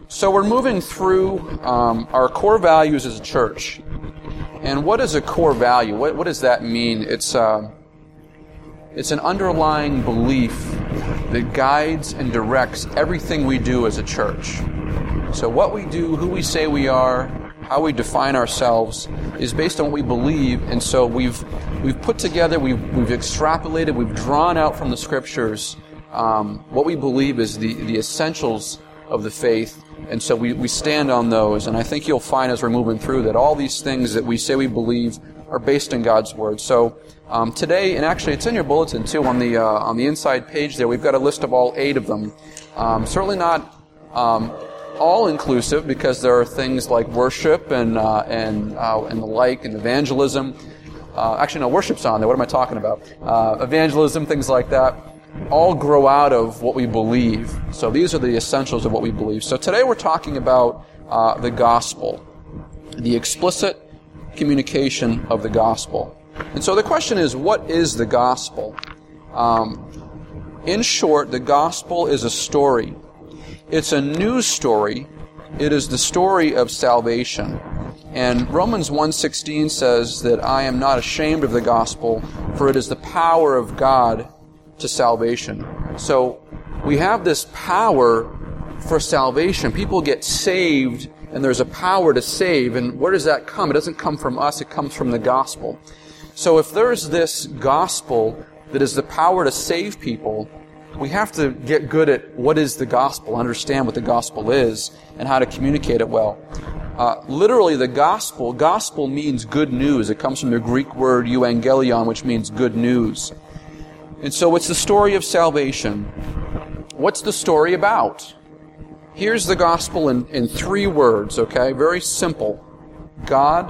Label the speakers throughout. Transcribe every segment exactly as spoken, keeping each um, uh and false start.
Speaker 1: So we're moving through um, our core values as a church. And what is a core value? What, what does that mean? It's, uh, it's an underlying belief that guides and directs everything we do as a church. So what we do, who we say we are, how we define ourselves is based on what we believe, and so we've we've put together, we've we've extrapolated, we've drawn out from the Scriptures um, what we believe is the, the essentials of the faith, and so we, we stand on those. And I think you'll find as we're moving through that all these things that we say we believe are based in God's Word. So um, today, and actually it's in your bulletin too, on the uh, on the inside page there, we've got a list of all eight of them. Um, certainly not um, all-inclusive, because there are things like worship and uh, and uh, and the like, and evangelism. Uh, actually, no, worship's on there. What am I talking about? Uh, evangelism, things like that, all grow out of what we believe. So these are the essentials of what we believe. So today we're talking about uh, the gospel, the explicit communication of the gospel. And so the question is, what is the gospel? Um, in short, the gospel is a story. It's a news story. It is the story of salvation. And Romans one sixteen says that I am not ashamed of the gospel, for it is the power of God to salvation. So we have this power for salvation. People get saved, and there's a power to save. And where does that come? It doesn't come from us. It comes from the gospel. So if there's this gospel that is the power to save people, we have to get good at what is the gospel, understand what the gospel is, and how to communicate it well. Uh, literally, the gospel, gospel means good news. It comes from the Greek word euangelion, which means good news. And so it's the story of salvation. What's the story about? Here's the gospel in, in three words, okay? Very simple. God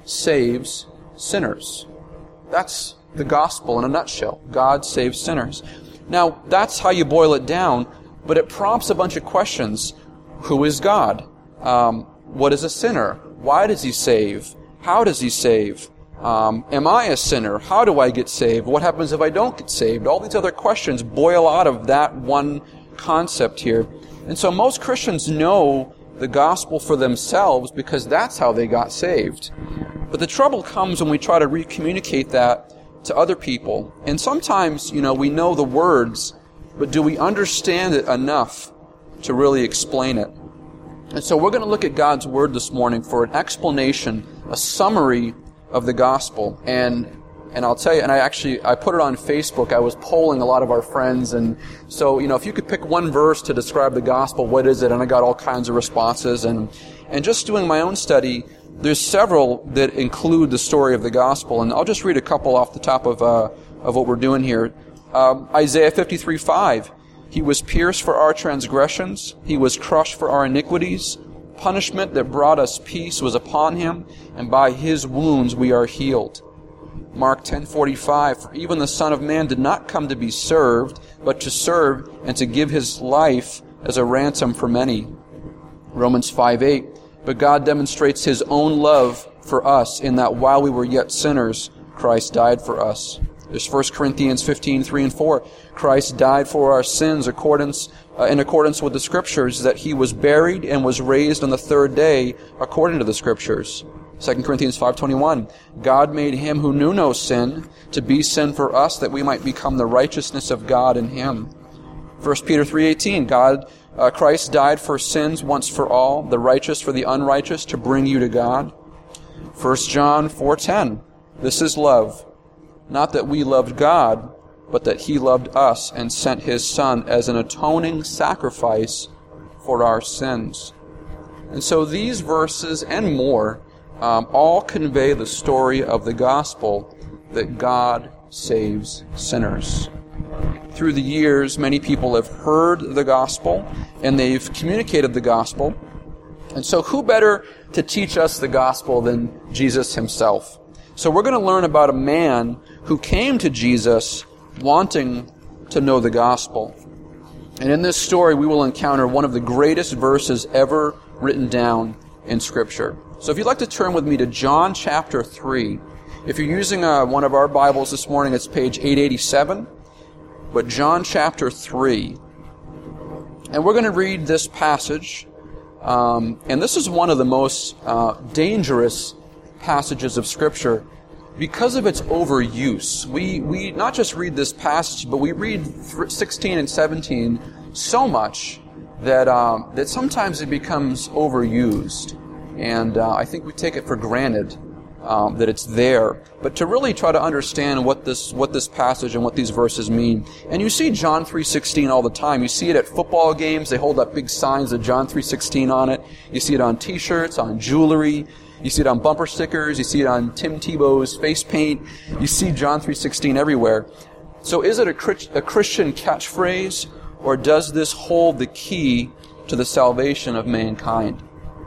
Speaker 1: saves sinners. That's the gospel in a nutshell. God saves sinners. Now, that's how you boil it down, but it prompts a bunch of questions. Who is God? Um, what is a sinner? Why does He save? How does He save? Um, am I a sinner? How do I get saved? What happens if I don't get saved? All these other questions boil out of that one concept here. And so most Christians know the gospel for themselves because that's how they got saved. But the trouble comes when we try to re-communicate that to other people. And sometimes, you know, we know the words, but do we understand it enough to really explain it? And so we're going to look at God's Word this morning for an explanation, a summary of the gospel. And and I'll tell you, and I actually, I put it on Facebook. I was polling a lot of our friends, and so, you know, if you could pick one verse to describe the gospel, what is it? And I got all kinds of responses. And and just doing my own study, there's several that include the story of the gospel, and I'll just read a couple off the top of uh, of what we're doing here. Um, Isaiah fifty-three five, He was pierced for our transgressions, He was crushed for our iniquities. Punishment that brought us peace was upon Him, and by His wounds we are healed. Mark ten forty-five, For even the Son of Man did not come to be served, but to serve and to give His life as a ransom for many. Romans five eight, But God demonstrates His own love for us in that while we were yet sinners, Christ died for us. There's First Corinthians fifteen three and four. Christ died for our sins accordance, uh, in accordance with the Scriptures, that He was buried and was raised on the third day according to the Scriptures. Second Corinthians five twenty-one. God made Him who knew no sin to be sin for us, that we might become the righteousness of God in Him. First Peter three eighteen. God, uh, Christ died for sins once for all, the righteous for the unrighteous, to bring you to God. First John four ten. This is love. Not that we loved God, but that He loved us and sent His Son as an atoning sacrifice for our sins. And so these verses and more um, all convey the story of the gospel, that God saves sinners. Through the years, many people have heard the gospel, and they've communicated the gospel. And so who better to teach us the gospel than Jesus Himself? So we're going to learn about a man who came to Jesus wanting to know the gospel. And in this story, we will encounter one of the greatest verses ever written down in Scripture. So if you'd like to turn with me to John chapter three. If you're using uh, one of our Bibles this morning, it's page eight eighty-seven. But John chapter three. And we're going to read this passage Um, and this is one of the most uh, dangerous passages of Scripture because of its overuse. We we not just read this passage, but we read sixteen and seventeen so much that um, that sometimes it becomes overused, and uh, I think we take it for granted um, that it's there. But to really try to understand what this what this passage and what these verses mean, and you see John three sixteen all the time. You see it at football games; they hold up big signs of John three sixteen on it. You see it on T-shirts, on jewelry. You see it on bumper stickers. You see it on Tim Tebow's face paint. You see John three sixteen everywhere. So, is it a, a Christian catchphrase? Or does this hold the key to the salvation of mankind?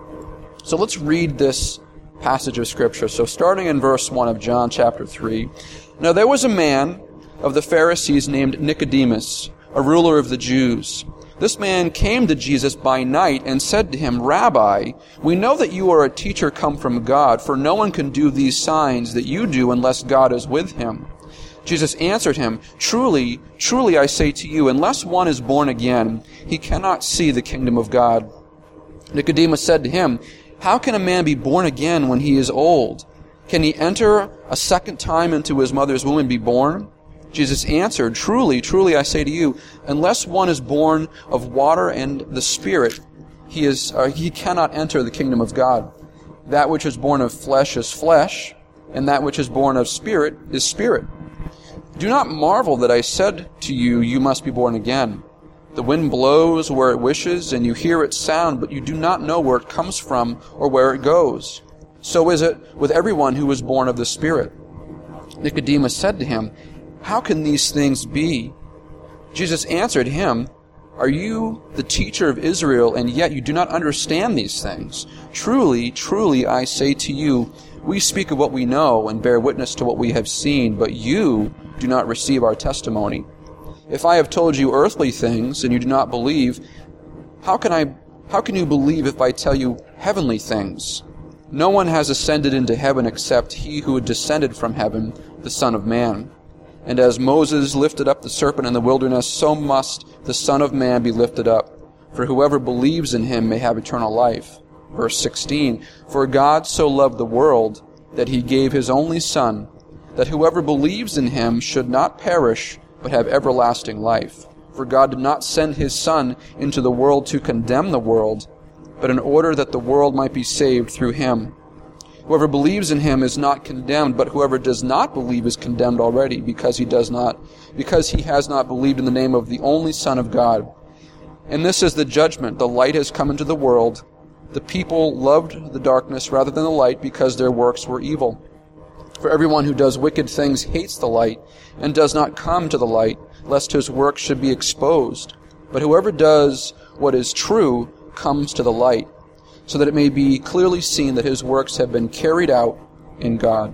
Speaker 1: So let's read this passage of Scripture. So starting in verse one of John chapter three. Now there was a man of the Pharisees named Nicodemus, a ruler of the Jews. This man came to Jesus by night and said to him, Rabbi, we know that you are a teacher come from God, for no one can do these signs that you do unless God is with him. Jesus answered him, Truly, truly I say to you, unless one is born again, he cannot see the kingdom of God. Nicodemus said to him, How can a man be born again when he is old? Can he enter a second time into his mother's womb and be born? Jesus answered, Truly, truly I say to you, unless one is born of water and the Spirit, he is uh, he cannot enter the kingdom of God. That which is born of flesh is flesh, and that which is born of spirit is spirit. Do not marvel that I said to you, you must be born again. The wind blows where it wishes, and you hear its sound, but you do not know where it comes from or where it goes. So is it with everyone who is born of the Spirit. Nicodemus said to him, How can these things be? Jesus answered him, Are you the teacher of Israel, and yet you do not understand these things? Truly, truly, I say to you, we speak of what we know and bear witness to what we have seen, but you do not receive our testimony. If I have told you earthly things and you do not believe, how can I how can you believe if I tell you heavenly things? No one has ascended into heaven except he who had descended from heaven, the Son of Man. And as Moses lifted up the serpent in the wilderness, so must the Son of Man be lifted up, for whoever believes in him may have eternal life. Verse sixteen, For God so loved the world that he gave his only Son, that whoever believes in him should not perish, but have everlasting life. For God did not send his Son into the world to condemn the world, but in order that the world might be saved through him. Whoever believes in him is not condemned, but whoever does not believe is condemned already, because he does not, because he has not believed in the name of the only Son of God. And this is the judgment: the light has come into the world. The people loved the darkness rather than the light, because their works were evil. For everyone who does wicked things hates the light, and does not come to the light, lest his works should be exposed. But whoever does what is true comes to the light, so that it may be clearly seen that his works have been carried out in God.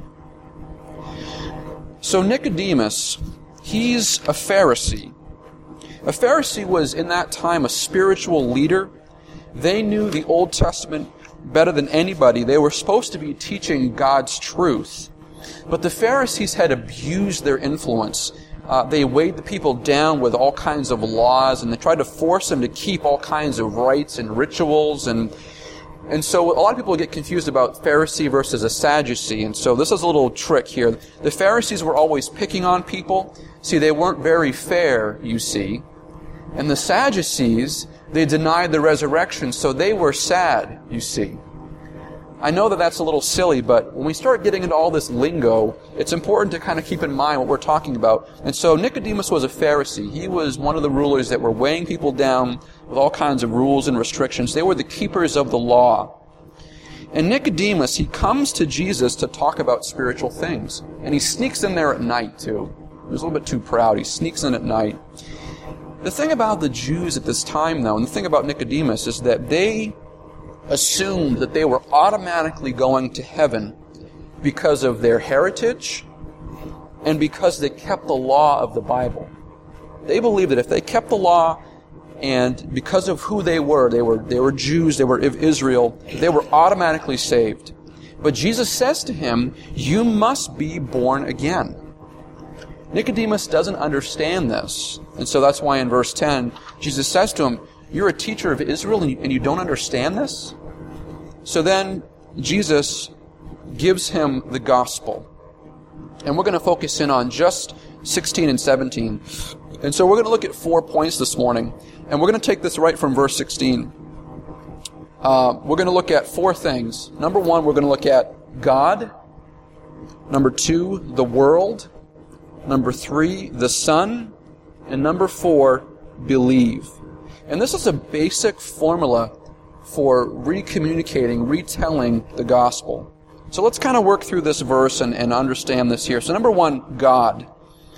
Speaker 1: So Nicodemus, he's a Pharisee. A Pharisee was in that time a spiritual leader. They knew the Old Testament better than anybody. They were supposed to be teaching God's truth. But the Pharisees had abused their influence. Uh, they weighed the people down with all kinds of laws, and they tried to force them to keep all kinds of rites and rituals. And and so a lot of people get confused about Pharisee versus a Sadducee. And so this is a little trick here. The Pharisees were always picking on people. See, they weren't very fair, you see. And the Sadducees, they denied the resurrection, so they were sad, you see. I know that that's a little silly, but when we start getting into all this lingo, it's important to kind of keep in mind what we're talking about. And so Nicodemus was a Pharisee. He was one of the rulers that were weighing people down with all kinds of rules and restrictions. They were the keepers of the law. And Nicodemus, he comes to Jesus to talk about spiritual things. And he sneaks in there at night, too. He was a little bit too proud. He sneaks in at night. The thing about the Jews at this time, though, and the thing about Nicodemus, is that they assumed that they were automatically going to heaven because of their heritage and because they kept the law of the Bible. They believed that if they kept the law, and because of who they were, they were they were Jews, they were of Israel, they were automatically saved. But Jesus says to him, you must be born again. Nicodemus doesn't understand this. And so that's why in verse ten, Jesus says to him, You're a teacher of Israel and you, and you don't understand this? So then Jesus gives him the gospel. And we're going to focus in on just sixteen and seventeen. And so we're going to look at four points this morning. And we're going to take this right from verse sixteen. Uh, we're going to look at four things. Number one, we're going to look at God. Number two, the world. Number three, the Son. And number four, believe. And this is a basic formula for recommunicating, retelling the gospel. So let's kind of work through this verse and, and understand this here. So number one, God.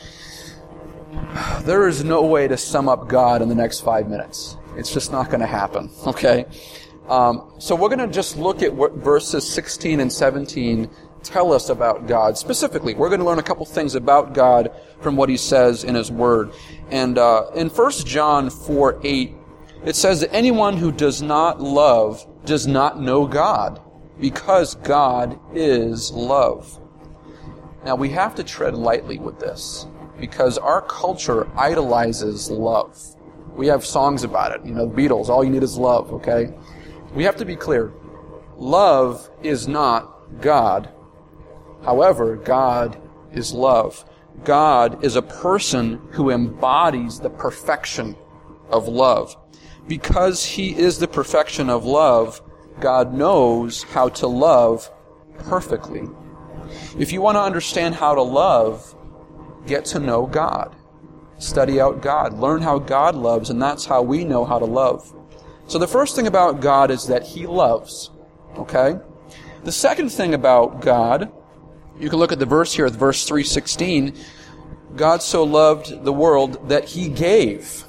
Speaker 1: There is no way to sum up God in the next five minutes. It's just not going to happen, okay? Um, so we're going to just look at what verses sixteen and seventeen tell us about God. Specifically, we're going to learn a couple things about God from what he says in his word. And uh, in First John four eight, it says that anyone who does not love does not know God, because God is love. Now, we have to tread lightly with this, because our culture idolizes love. We have songs about it. You know, the Beatles, all you need is love, okay? We have to be clear. Love is not God. However, God is love. God is a person who embodies the perfection of love. Because he is the perfection of love, God knows how to love perfectly. If you want to understand how to love, get to know God. Study out God. Learn how God loves, and that's how we know how to love. So the first thing about God is that he loves. Okay? The second thing about God, you can look at the verse here, verse three sixteen. God so loved the world that he gave.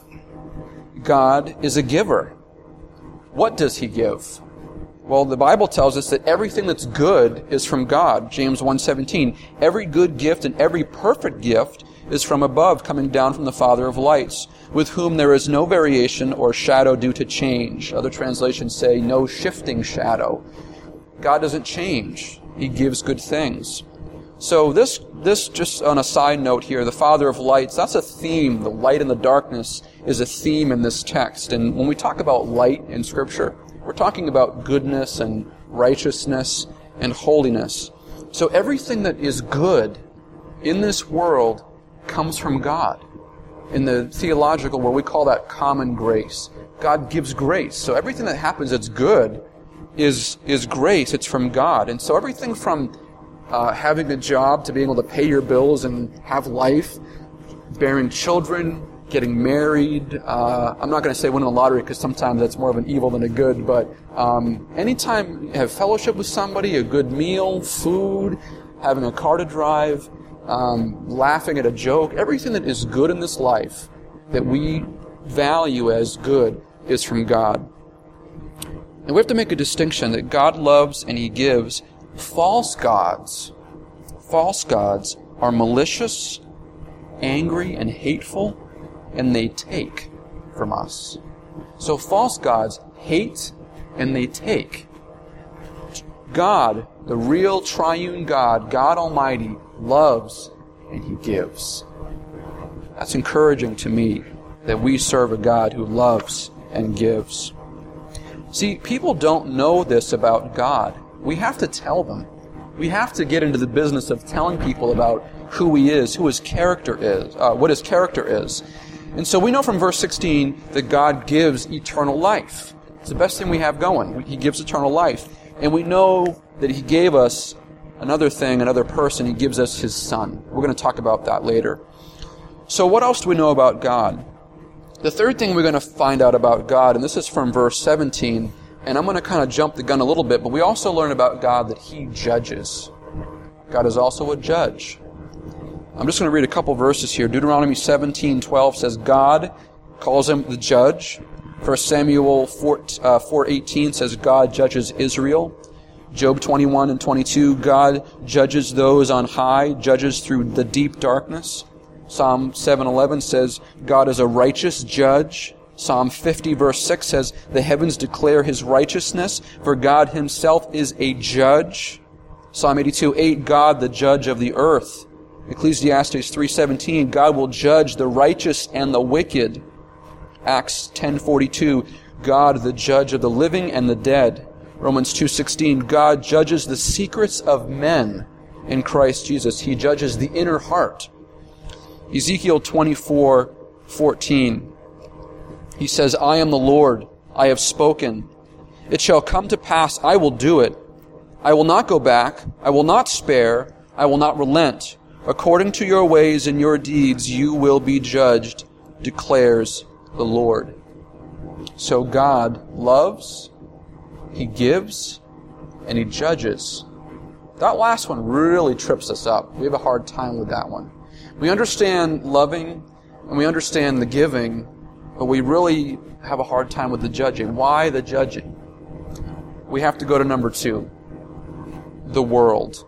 Speaker 1: God is a giver. What does he give? Well, the Bible tells us that everything that's good is from God. James one seventeen. Every good gift and every perfect gift is from above, coming down from the Father of lights, with whom there is no variation or shadow due to change. Other translations say no shifting shadow. God doesn't change. He gives good things. So this, this just on a side note here, the Father of lights, that's a theme. The light and the darkness is a theme in this text. And when we talk about light in Scripture, we're talking about goodness and righteousness and holiness. So everything that is good in this world comes from God. In the theological world, we call that common grace. God gives grace. So everything that happens that's good is, is grace. It's from God. And so everything from uh, having a job to being able to pay your bills and have life, bearing children, getting married. Uh, I'm not going to say winning the lottery because sometimes that's more of an evil than a good, but um, anytime you have fellowship with somebody, a good meal, food, having a car to drive, um, laughing at a joke, everything that is good in this life that we value as good is from God. And we have to make a distinction that God loves and he gives. False gods, false gods are malicious, angry, and hateful, and they take from us. So false gods hate and they take. God, the real triune God, God Almighty, loves and he gives. That's encouraging to me that we serve a God who loves and gives. See, people don't know this about God. We have to tell them. We have to get into the business of telling people about who he is, who his character is, uh, what his character is. And so we know from verse sixteen that God gives eternal life. It's the best thing we have going. He gives eternal life. And we know that he gave us another thing, another person. He gives us his Son. We're going to talk about that later. So what else do we know about God? The third thing we're going to find out about God, and this is from verse seventeen, and I'm going to kind of jump the gun a little bit, but we also learn about God that he judges. God is also a judge. I'm just going to read a couple verses here. Deuteronomy seventeen twelve says, God calls him the judge. First Samuel four eighteen says, God judges Israel. Job twenty-one and twenty-two, God judges those on high, judges through the deep darkness. Psalm seven eleven says, God is a righteous judge. Psalm fifty verse six says, the heavens declare his righteousness, for God himself is a judge. Psalm eighty-two eight, God the judge of the earth. Ecclesiastes three seventeen, God will judge the righteous and the wicked. Acts ten forty-two, God, the judge of the living and the dead. Romans two sixteen, God judges the secrets of men in Christ Jesus. He judges the inner heart. Ezekiel twenty-four fourteen, he says, I am the Lord, I have spoken. It shall come to pass, I will do it. I will not go back, I will not spare, I will not relent. According to your ways and your deeds you will be judged, declares the Lord. So God loves, He gives, and He judges. That last one really trips us up. We have a hard time with that one. We understand loving, and we understand the giving, but we really have a hard time with the judging. Why the judging? We have to go to number two. The world.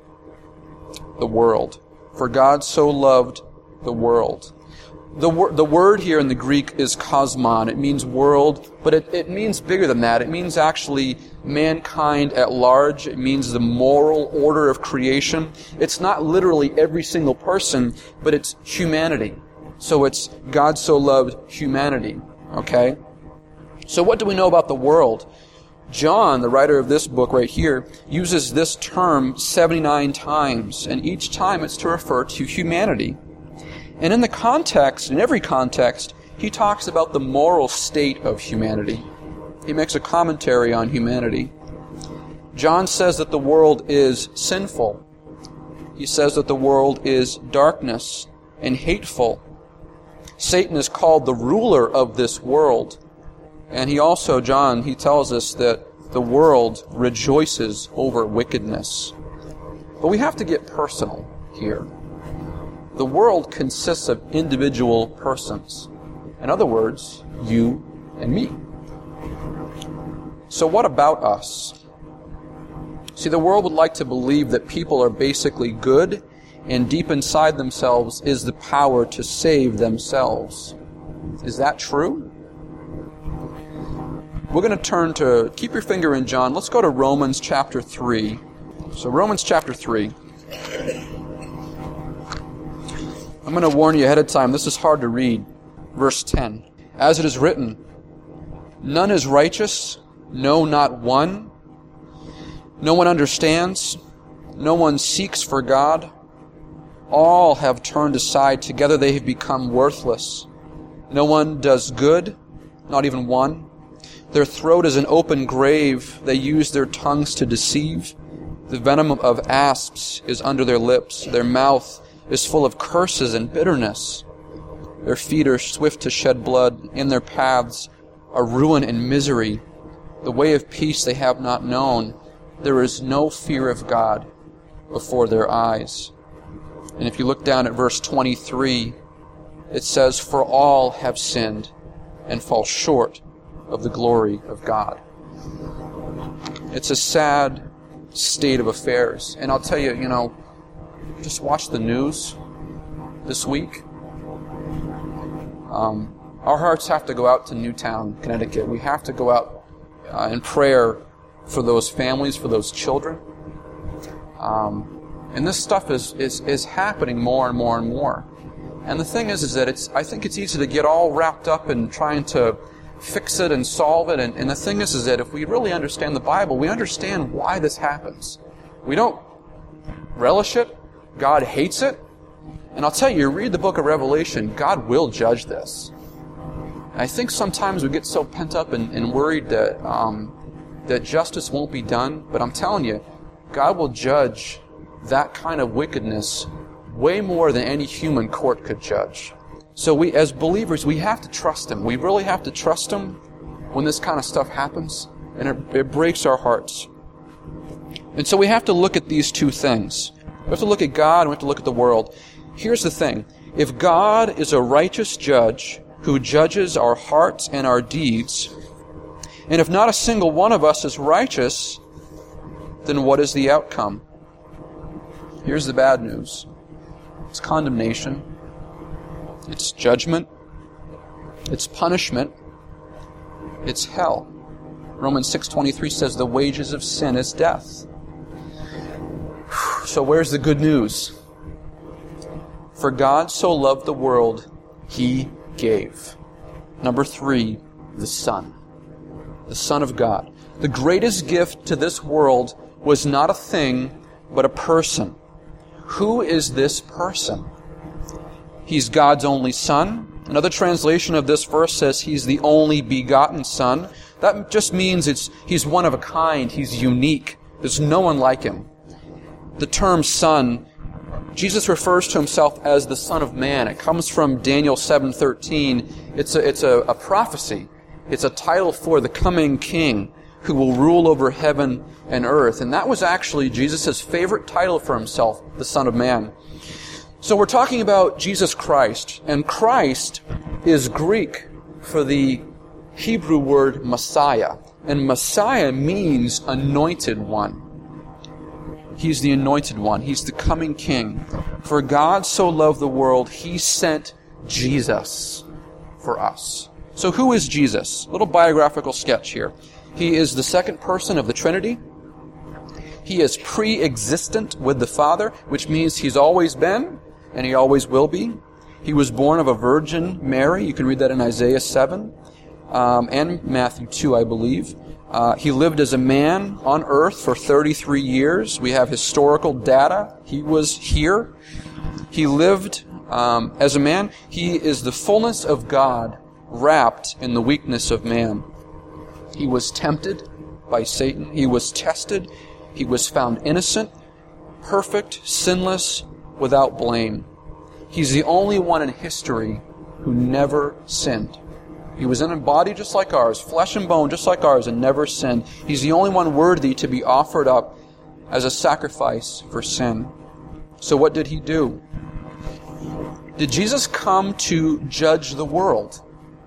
Speaker 1: The world. For God so loved the world. The, wor- the word here in the Greek is kosmon. It means world, but it, it means bigger than that. It means actually mankind at large. It means the moral order of creation. It's not literally every single person, but it's humanity. So it's God so loved humanity. Okay? So what do we know about the world? John, the writer of this book right here, uses this term seventy-nine times, and each time it's to refer to humanity. And in the context, in every context, he talks about the moral state of humanity. He makes a commentary on humanity. John says that the world is sinful. He says that the world is darkness and hateful. Satan is called the ruler of this world. And he also, John, he tells us that the world rejoices over wickedness. But we have to get personal here. The world consists of individual persons. In other words, you and me. So what about us? See, the world would like to believe that people are basically good, and deep inside themselves is the power to save themselves. Is that true? We're going to turn to, keep your finger in John. Let's go to Romans chapter three. So Romans chapter three. I'm going to warn you ahead of time, this is hard to read. Verse ten. As it is written, none is righteous, no, not one. No one understands, no one seeks for God. All have turned aside, together they have become worthless. No one does good, not even one. Their throat is an open grave. They use their tongues to deceive. The venom of asps is under their lips. Their mouth is full of curses and bitterness. Their feet are swift to shed blood. In their paths are ruin and misery. The way of peace they have not known. There is no fear of God before their eyes. And if you look down at verse twenty-three, it says, for all have sinned and fall short of the glory of God. It's a sad state of affairs. And I'll tell you, you know, just watch the news this week. Um, our hearts have to go out to Newtown, Connecticut. We have to go out uh, in prayer for those families, for those children. Um, and this stuff is, is, is happening more and more and more. And the thing is, is that it's, I think it's easy to get all wrapped up in trying to fix it and solve it. And, and the thing is, is that if we really understand the Bible, we understand why this happens. We don't relish it. God hates it. And I'll tell you, you read the book of Revelation, God will judge this. And I think sometimes we get so pent up and, and worried that um, that justice won't be done. But I'm telling you, God will judge that kind of wickedness way more than any human court could judge. So we, as believers, we have to trust Him. We really have to trust Him when this kind of stuff happens. And it, it breaks our hearts. And so we have to look at these two things. We have to look at God and we have to look at the world. Here's the thing. If God is a righteous judge who judges our hearts and our deeds, and if not a single one of us is righteous, then what is the outcome? Here's the bad news. It's condemnation. It's judgment. It's punishment. It's hell. Romans six twenty-three says the wages of sin is death. So where's the good news? For God so loved the world, He gave. Number three, the Son. The Son of God. The greatest gift to this world was not a thing, but a person. Who is this person? He's God's only Son. Another translation of this verse says he's the only begotten Son. That just means it's he's one of a kind. He's unique. There's no one like him. The term Son, Jesus refers to himself as the Son of Man. It comes from Daniel seven thirteen. It's a, it's a, a prophecy. It's a title for the coming King who will rule over heaven and earth. And that was actually Jesus' favorite title for himself, the Son of Man. So we're talking about Jesus Christ. And Christ is Greek for the Hebrew word Messiah. And Messiah means anointed one. He's the anointed one. He's the coming King. For God so loved the world, He sent Jesus for us. So who is Jesus? A little biographical sketch here. He is the second person of the Trinity. He is pre-existent with the Father, which means He's always been, and He always will be. He was born of a Virgin Mary. You can read that in Isaiah seven, um, and Matthew two, I believe. Uh, he lived as a man on earth for thirty-three years. We have historical data. He was here. He lived um, as a man. He is the fullness of God wrapped in the weakness of man. He was tempted by Satan. He was tested. He was found innocent, perfect, sinless, without blame. He's the only one in history who never sinned. He was in a body just like ours, flesh and bone just like ours, and never sinned. He's the only one worthy to be offered up as a sacrifice for sin. So what did He do? Did Jesus come to judge the world?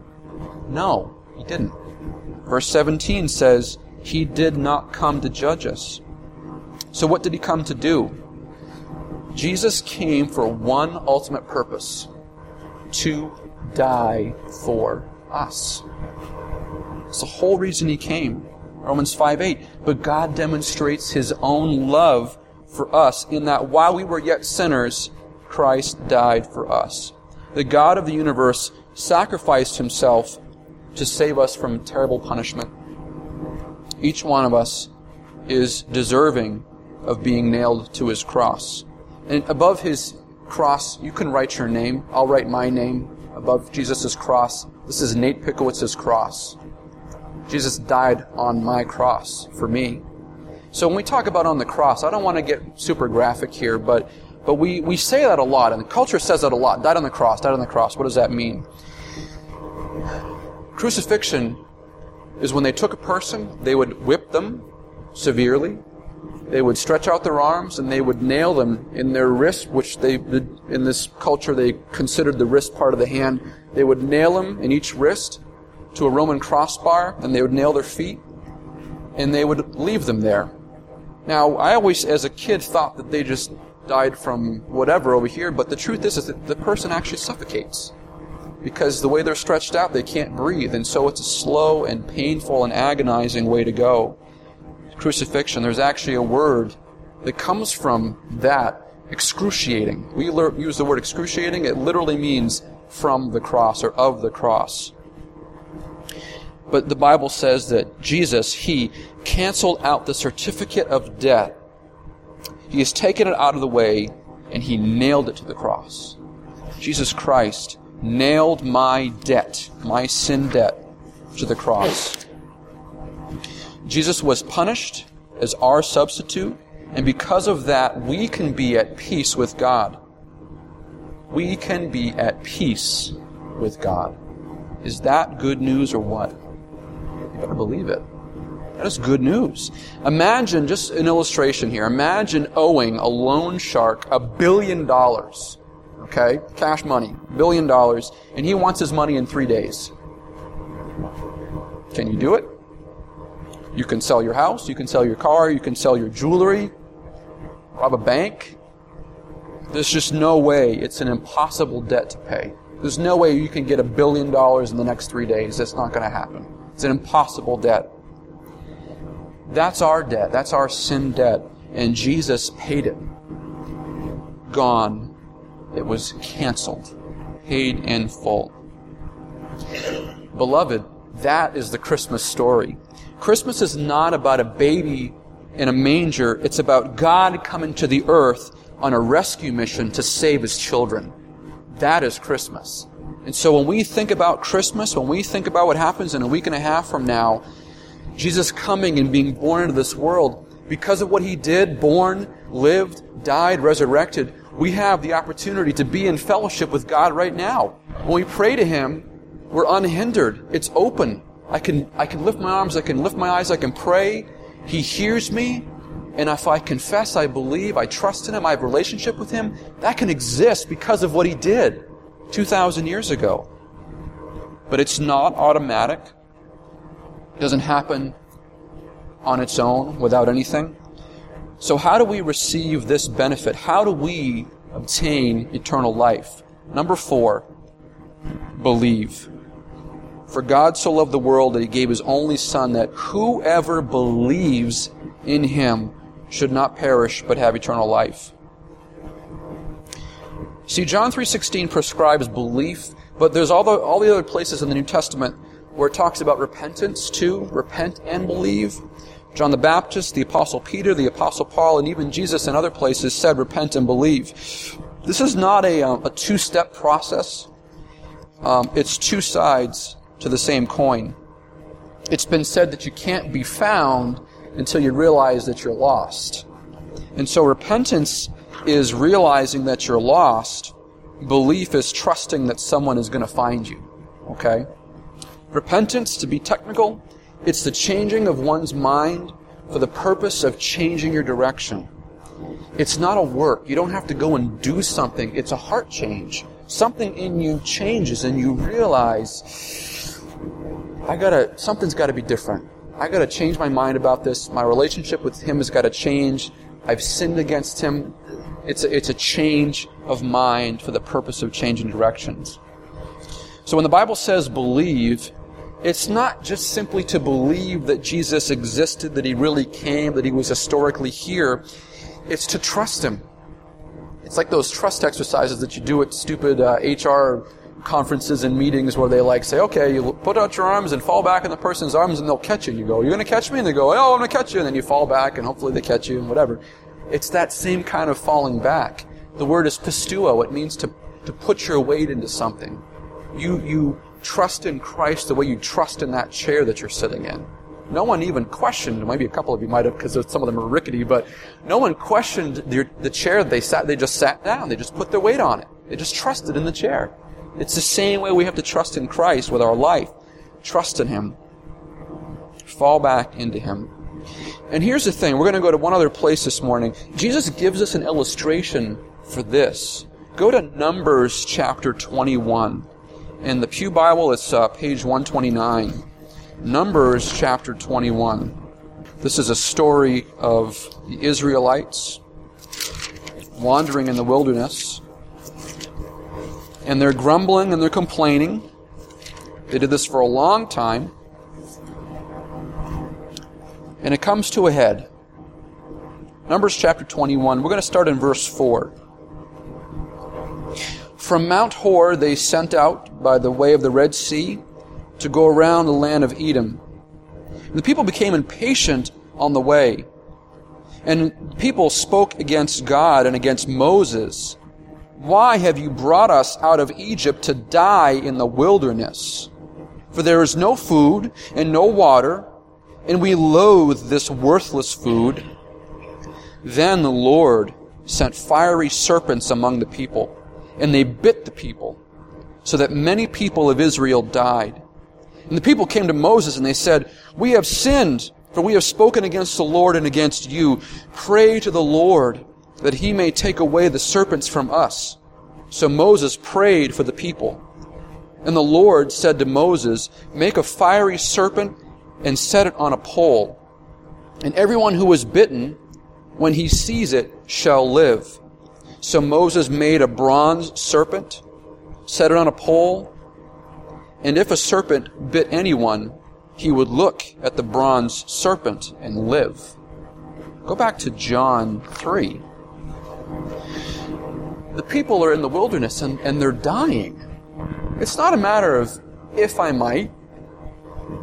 Speaker 1: No, He didn't. Verse seventeen says, He did not come to judge us. So what did He come to do? Jesus came for one ultimate purpose: to die for us. It's the whole reason He came. Romans five eight. But God demonstrates His own love for us in that while we were yet sinners, Christ died for us. The God of the universe sacrificed Himself to save us from terrible punishment. Each one of us is deserving of being nailed to His cross. And above His cross, you can write your name. I'll write my name above Jesus' cross. This is Nate Pickowitz's cross. Jesus died on my cross for me. So when we talk about on the cross, I don't want to get super graphic here, but but we, we say that a lot, and the culture says that a lot. Died on the cross, died on the cross. What does that mean? Crucifixion is when they took a person, they would whip them severely, they would stretch out their arms, and they would nail them in their wrist, which they, in this culture, they considered the wrist part of the hand. They would nail them in each wrist to a Roman crossbar, and they would nail their feet, and they would leave them there. Now, I always, as a kid, thought that they just died from whatever over here, but the truth is, is that the person actually suffocates. Because the way they're stretched out, they can't breathe, and so it's a slow and painful and agonizing way to go. Crucifixion, there's actually a word that comes from that, excruciating. We use the word excruciating. It literally means from the cross or of the cross. But the Bible says that Jesus, He canceled out the certificate of death. He has taken it out of the way, and He nailed it to the cross. Jesus Christ nailed my debt, my sin debt, to the cross. Jesus was punished as our substitute, and because of that, we can be at peace with God. We can be at peace with God. Is that good news or what? You better believe it. That is good news. Imagine, just an illustration here, imagine owing a loan shark a billion dollars. Okay? Cash money, billion dollars, and he wants his money in three days. Can you do it? You can sell your house, you can sell your car, you can sell your jewelry, rob a bank. There's just no way. It's an impossible debt to pay. There's no way you can get a billion dollars in the next three days. That's not going to happen. It's an impossible debt. That's our debt. That's our sin debt. And Jesus paid it. Gone. It was canceled. Paid in full. Beloved, that is the Christmas story. Christmas is not about a baby in a manger. It's about God coming to the earth on a rescue mission to save His children. That is Christmas. And so when we think about Christmas, when we think about what happens in a week and a half from now, Jesus coming and being born into this world, because of what He did, born, lived, died, resurrected, we have the opportunity to be in fellowship with God right now. When we pray to Him, we're unhindered. It's open. I can I can lift my arms, I can lift my eyes, I can pray. He hears me. And if I confess, I believe, I trust in Him, I have a relationship with Him, that can exist because of what He did two thousand years ago. But it's not automatic. It doesn't happen on its own without anything. So how do we receive this benefit? How do we obtain eternal life? Number four, believe. For God so loved the world that He gave His only Son, that whoever believes in Him should not perish but have eternal life. See, John three sixteen prescribes belief, but there's all the, all the other places in the New Testament where it talks about repentance too. Repent and believe. John the Baptist, the Apostle Peter, the Apostle Paul, and even Jesus in other places said repent and believe. This is not a, um, a two-step process. Um, it's two sides to the same coin. It's been said that you can't be found until you realize that you're lost. And so repentance is realizing that you're lost. Belief is trusting that someone is going to find you. Okay? Repentance, to be technical, it's the changing of one's mind for the purpose of changing your direction. It's not a work. You don't have to go and do something. It's a heart change. Something in you changes and you realize, I gotta, something's gotta be different. I gotta change my mind about this. My relationship with Him has gotta change. I've sinned against Him. It's a, it's a change of mind for the purpose of changing directions. So when the Bible says believe, it's not just simply to believe that Jesus existed, that He really came, that He was historically here. It's to trust Him. It's like those trust exercises that you do at stupid uh, H R conferences and meetings where they like say, okay, you put out your arms and fall back in the person's arms and they'll catch you. You go, you're going to catch me? And they go, oh, I'm going to catch you. And then you fall back and hopefully they catch you and whatever. It's that same kind of falling back. The word is pistuo. It means to, to put your weight into something. You, you trust in Christ the way you trust in that chair that you're sitting in. No one even questioned, maybe a couple of you might have because some of them are rickety, but no one questioned the, the chair they sat, they just sat down. They just put their weight on it. They just trusted in the chair. It's the same way we have to trust in Christ with our life. Trust in Him. Fall back into Him. And here's the thing. We're going to go to one other place this morning. Jesus gives us an illustration for this. Go to Numbers chapter twenty-one. In the Pew Bible, it's uh, page one twenty-nine. Numbers chapter twenty-one. This is a story of the Israelites wandering in the wilderness. And they're grumbling and they're complaining. They did this for a long time. And it comes to a head. Numbers chapter twenty-one. We're going to start in verse four. From Mount Hor they sent out by the way of the Red Sea to go around the land of Edom. And the people became impatient on the way. And people spoke against God and against Moses. Why have you brought us out of Egypt to die in the wilderness? For there is no food and no water, and we loathe this worthless food. Then the Lord sent fiery serpents among the people, and they bit the people, so that many people of Israel died. And the people came to Moses, and they said, We have sinned, for we have spoken against the Lord and against you. Pray to the Lord, that He may take away the serpents from us. So Moses prayed for the people. And the Lord said to Moses, Make a fiery serpent and set it on a pole. And everyone who is bitten, when he sees it, shall live. So Moses made a bronze serpent, set it on a pole, and if a serpent bit anyone, he would look at the bronze serpent and live. Go back to John three. The people are in the wilderness and, and they're dying. It's not a matter of if I might,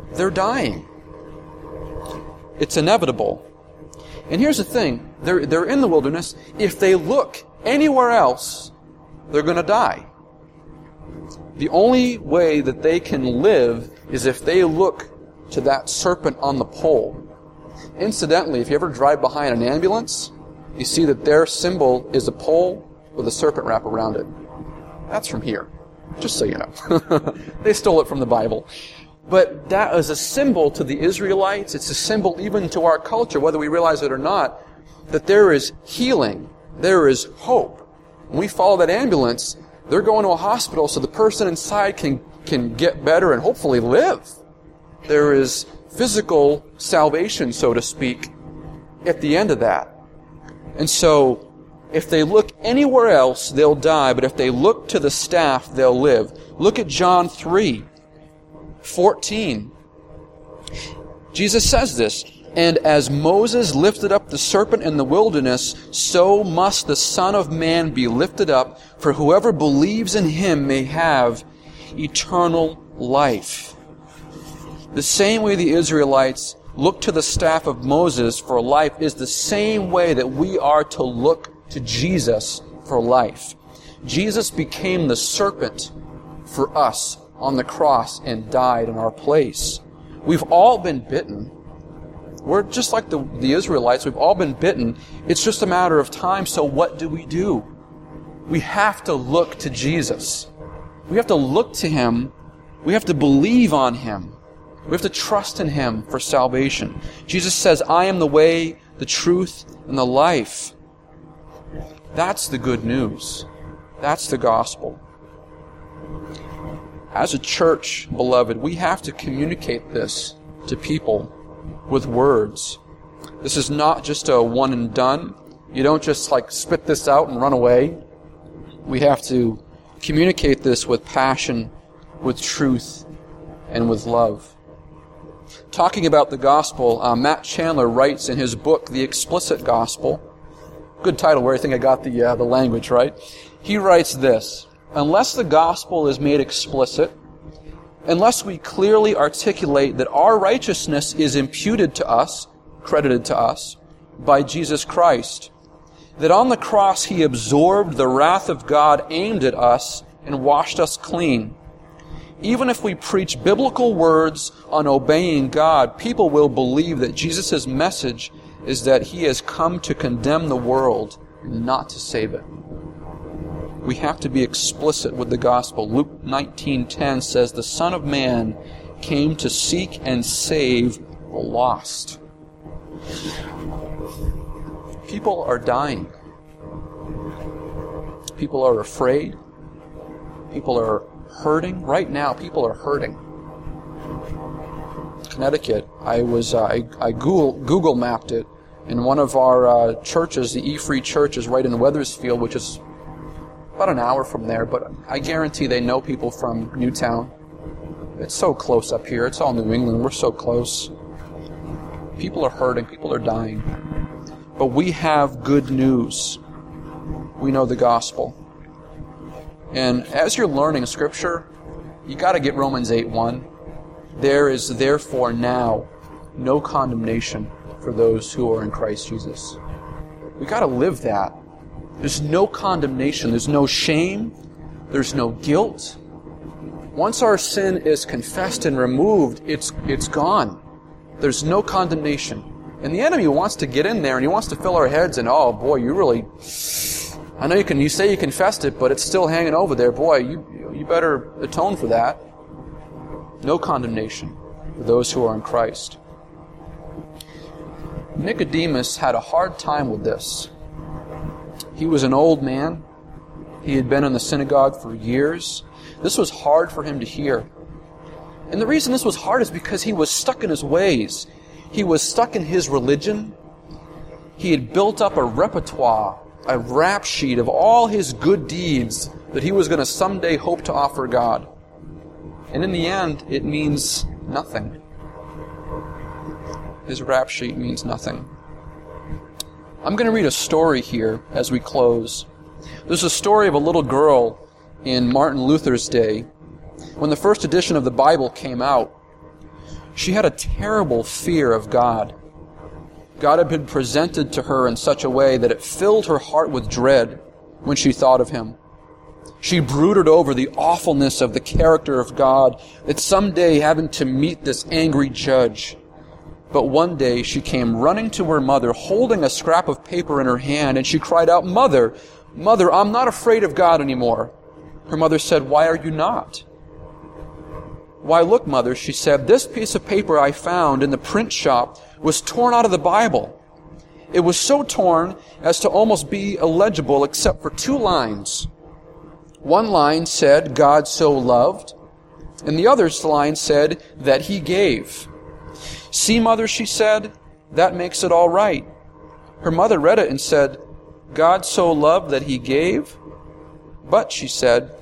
Speaker 1: they're dying. It's inevitable. And here's the thing. They're, they're in the wilderness. If they look anywhere else, they're going to die. The only way that they can live is if they look to that serpent on the pole. Incidentally, if you ever drive behind an ambulance, you see that their symbol is a pole with a serpent wrap around it. That's from here. Just so you know. They stole it from the Bible. But that is a symbol to the Israelites. It's a symbol even to our culture, whether we realize it or not, that there is healing. There is hope. When we follow that ambulance, they're going to a hospital so the person inside can, can get better and hopefully live. There is physical salvation, so to speak, at the end of that. And so, if they look anywhere else, they'll die. But if they look to the staff, they'll live. Look at John three fourteen. Jesus says this, "And as Moses lifted up the serpent in the wilderness, so must the Son of Man be lifted up, for whoever believes in him may have eternal life." The same way the Israelites looked to the staff of Moses for life is the same way that we are to look to Jesus for life. Jesus became the serpent for us on the cross and died in our place. We've all been bitten. We're just like the, the Israelites. We've all been bitten. It's just a matter of time. So what do we do? We have to look to Jesus. We have to look to Him. We have to believe on Him. We have to trust in Him for salvation. Jesus says, "I am the way, the truth, and the life." That's the good news. That's the gospel. As a church, beloved, we have to communicate this to people with words. This is not just a one and done. You don't just like spit this out and run away. We have to communicate this with passion, with truth, and with love. Talking about the gospel, uh, Matt Chandler writes in his book, The Explicit Gospel. Good title, where I think I got the uh, the language right. He writes this: "Unless the gospel is made explicit, unless we clearly articulate that our righteousness is imputed to us, credited to us, by Jesus Christ, that on the cross He absorbed the wrath of God aimed at us and washed us clean, even if we preach biblical words on obeying God, people will believe that Jesus' message is that He has come to condemn the world and not to save it." We have to be explicit with the gospel. Luke nineteen ten says, "The Son of Man came to seek and save the lost." People are dying. People are afraid. People are hurting. Right now, people are hurting. Connecticut, I was uh, I, I Google Google mapped it, and one of our uh, churches, the E-Free Church, is right in Wethersfield, which is about an hour from there. But I guarantee they know people from Newtown. It's so close up here. It's all New England. We're so close. People are hurting. People are dying. But we have good news. We know the gospel. And as you're learning Scripture, you got to get Romans eight one. "There is therefore now no condemnation for those who are in Christ Jesus." We got to live that. There's no condemnation. There's no shame. There's no guilt. Once our sin is confessed and removed, it's it's gone. There's no condemnation. And the enemy wants to get in there and he wants to fill our heads and, "Oh boy, you really, I know you can. You say you confessed it, but it's still hanging over there. Boy, you you better atone for that." No condemnation for those who are in Christ. Nicodemus had a hard time with this. He was an old man. He had been in the synagogue for years. This was hard for him to hear. And the reason this was hard is because he was stuck in his ways. He was stuck in his religion. He had built up a repertoire, a rap sheet of all his good deeds that he was going to someday hope to offer God. And in the end, it means nothing. His rap sheet means nothing. I'm going to read a story here as we close. There's a story of a little girl in Martin Luther's day. When the first edition of the Bible came out, She had a terrible fear of God. God had been presented to her in such a way that it filled her heart with dread when she thought of Him. She brooded over the awfulness of the character of God, that someday having to meet this angry judge. But one day she came running to her mother, holding a scrap of paper in her hand, and she cried out, "Mother, Mother, I'm not afraid of God anymore." Her mother said, "Why are you not?" "Why, look, Mother," she said, "this piece of paper I found in the print shop was torn out of the Bible. It was so torn as to almost be illegible except for two lines. One line said, 'God so loved,' and the other line said, 'that He gave.' See, Mother," she said, "that makes it all right." Her mother read it and said, "God so loved that He gave?" "But," she said,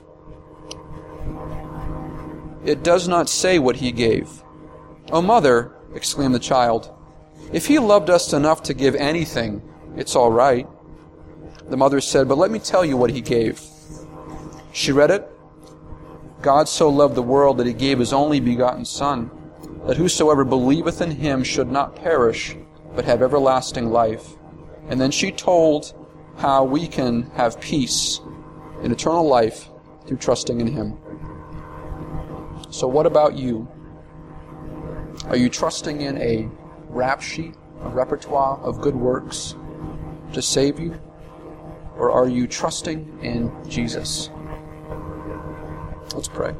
Speaker 1: "it does not say what He gave." "Oh, Mother," exclaimed the child, "if He loved us enough to give anything, it's all right." The mother said, "But let me tell you what He gave." She read it. "God so loved the world that He gave His only begotten Son, that whosoever believeth in Him should not perish, but have everlasting life." And then she told how we can have peace and eternal life through trusting in Him. So what about you? Are you trusting in a rap sheet, a repertoire of good works to save you? Or are you trusting in Jesus? Let's pray.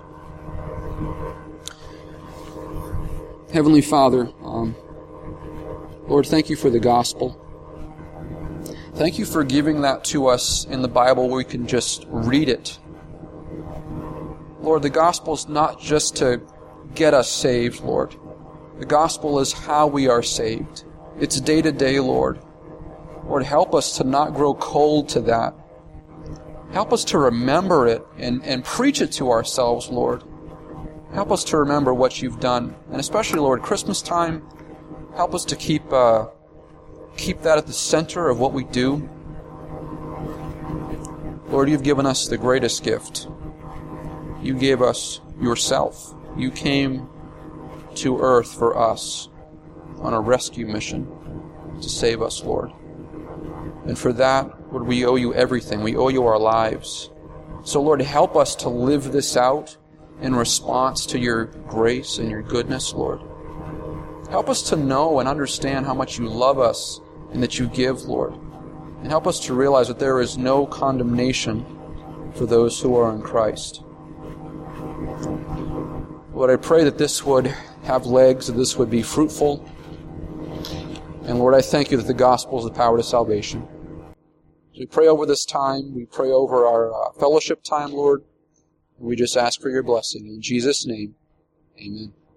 Speaker 1: Heavenly Father, um, Lord, thank You for the gospel. Thank You for giving that to us in the Bible where we can just read it. Lord, the gospel is not just to get us saved, Lord. The gospel is how we are saved. It's day to day, Lord. Lord, help us to not grow cold to that. Help us to remember it and, and preach it to ourselves, Lord. Help us to remember what You've done. And especially, Lord, Christmas time, help us to keep uh, keep that at the center of what we do. Lord, You've given us the greatest gift. You gave us Yourself. You came to earth for us on a rescue mission to save us, Lord. And for that, Lord, we owe You everything. We owe You our lives. So, Lord, help us to live this out in response to Your grace and Your goodness, Lord. Help us to know and understand how much You love us and that You give, Lord. And help us to realize that there is no condemnation for those who are in Christ. Lord, I pray that this would have legs, that this would be fruitful. And Lord, I thank You that the gospel is the power to salvation. As we pray over this time, we pray over our uh, fellowship time, Lord. We just ask for Your blessing. In Jesus' name, amen.